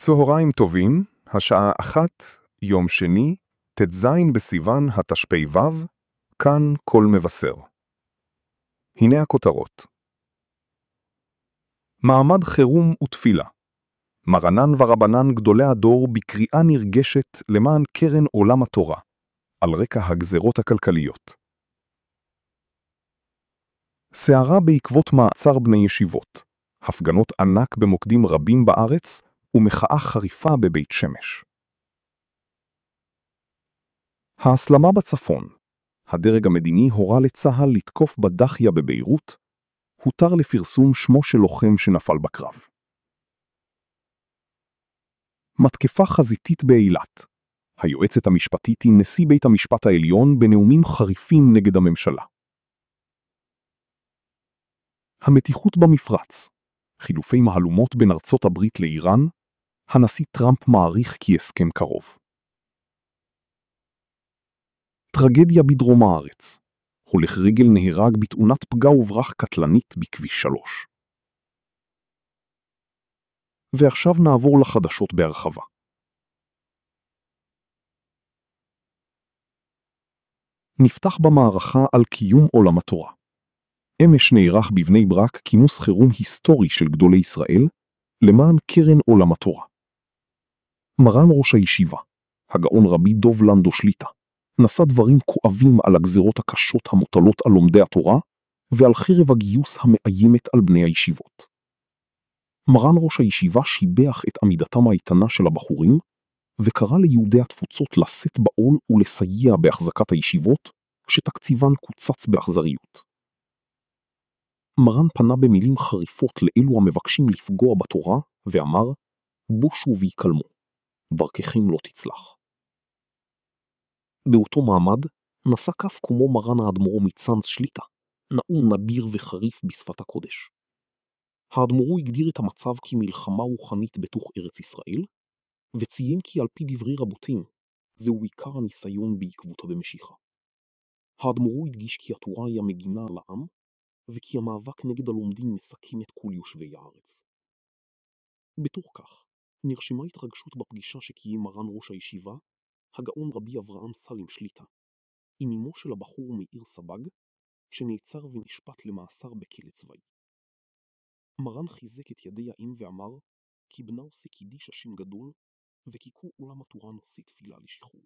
צהריים טובים, השעה 1, יום שני, ט"ז בסיוון התשפ"ו, כאן כל מבשר. הנה הכותרות. מעמד חירום ותפילה. מרנן ורבנן גדולי הדור בקריאה נרגשת למען קרן עולם התורה, על רקע הגזרות הכלכליות. סערה בעקבות מעצר בני ישיבות, הפגנות ענק במוקדים רבים בארץ ומחאה חריפה בבית שמש. ההסלמה בצפון. הדרג המדיני הורה לצהל לתקוף בדחיה בביירות, הותר לפרסום שמו של לוחם שנפל בקרב. מתקפה חזיתית באילת. היועצת המשפטית עם נשיא בית המשפט העליון בנאומים חריפים נגד הממשלה. המתיחות במפרץ. חילופי מהלומות בין ארצות הברית לאיראן, הנשיא טראמפ מעריך כי הסכם קרוב. טרגדיה בדרום הארץ. הולך רגל נהרג בתאונת פגע וברח קטלנית בכביש 3. ועכשיו נעבור לחדשות בהרחבה. נפתח במערכה על קיום עולם התורה. אמש נערך בבני ברק כינוס חירום היסטורי של גדולי ישראל למען קרן עולם התורה. מרן ראש הישיבה, הגאון רבי דוב לנדו שליטה, נשא דברים כואבים על הגזרות הקשות המוטלות על לומדי התורה ועל חרב הגיוס המאיימת על בני הישיבות. מרן ראש הישיבה שיבח את עמידתם האיתנה של הבחורים וקרא ליהודי התפוצות לשאת בעול ולסייע בהחזקת הישיבות כשתקציבן קוצץ באכזריות. מרן פנה במילים חריפות לאלו המבקשים לפגוע בתורה ואמר, בושו ויקלמו, דרככם לא תצלח. באותו מעמד נשא כף קומו מרן האדמו"ר מצאנז שליטה, נאום נדיר וחריף בשפת הקודש. האדמו"ר הגדיר את המצב כמלחמה רוחנית בתוך ארץ ישראל, וציין כי על פי דברי רבותינו, זהו עיקר הניסיון בעקבותא דמשיחא. האדמו"ר הדגיש כי התורה היא המגינה על העם, וכי המאבק נגד הלומדים מסכן את כל יושבי הארץ. בתוך כך, נרשמה התרגשות בפגישה שקיים מרן ראש הישיבה, הגאון רבי אברהם סלים שליטה, עם אמו של הבחור מאיר סבג, שנעצר ונשפט למאסר בכלא צבאי. מרן חיזק את ידי האם ואמר, כי בנה עושה קידיש השם גדול, וכי כל עולם התורה נושא תפילה לשחרור.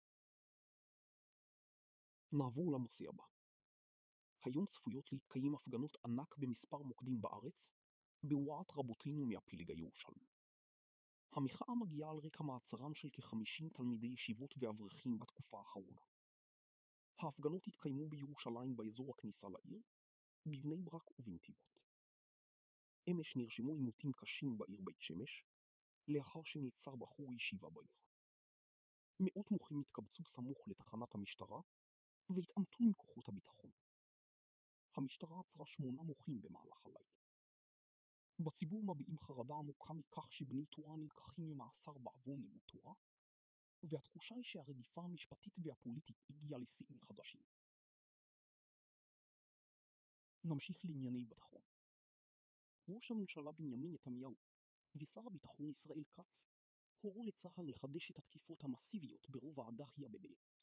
נעבור לנושא הבא. היום צפויות להתקיים הפגנות ענק במספר מוקדים בארץ, בהוראת רבותינו מהפילג הירושלמי. המחאה מגיעה על רקע מעצרם של כ-50 תלמידי ישיבות ואברכים בתקופה האחרונה. ההפגנות התקיימו בירושלים באזור הכניסה לעיר, בבני ברק ובנתיבות. אמש נרשמו עימותים קשים בעיר בית שמש, לאחר שנעצר בחור ישיבה בעיר. מאות מוחים התקבצו סמוך לתחנת המשטרה, והתעמתו עם כוחות הביטחון. המשטרה עצרה 8 מוחים במהלך הלילה. בציבור מביעים חרדה עמוקה מכך שבני תורה נלקחים ממאסר בעוון לימוד תורה, והתחושה היא שהרדיפה המשפטית והפוליטית הגיעה לשיאים חדשים. נמשיך לענייני ביטחון. ראש הממשלה בנימין נתניהו ושר הביטחון ישראל כץ הורו לצה"ל לחדש את התקיפות המסיביות ברובע הדחיה בבית